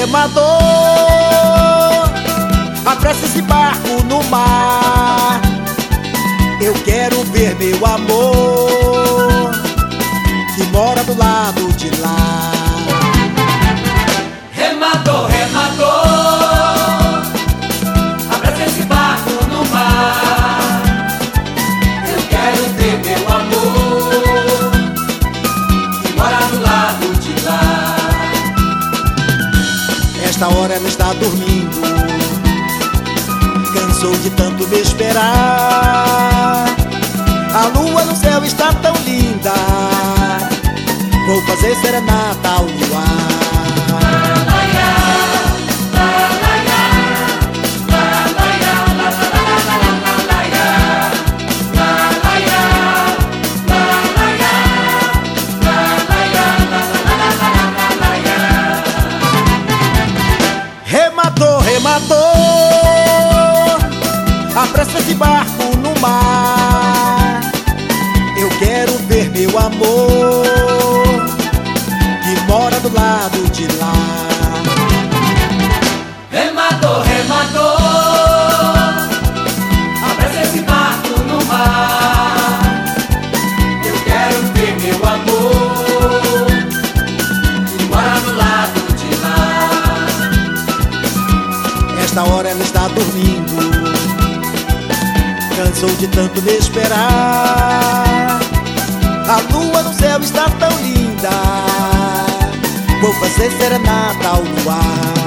remador, apressa esse barco no mar. Eu quero ver meu amor que mora do lado de lá. Remador, remador, apressa esse barco no mar. Eu quero ver meu amor que mora do lado de lá. Esta hora ela está dormindo, cansou de tanto me esperar. A lua no céu está tão linda, vou fazer serenata ao luar. Remador, remador, apressa esse barco no mar. Eu quero ver meu amor que mora do lado de lá. Remador, remador, apressa esse barco no mar. Eu quero ver meu amor que mora do lado de lá. Esta hora ela está dormindo, cansou de tanto me esperar. A lua no céu está tão linda, vou fazer serenata ao luar.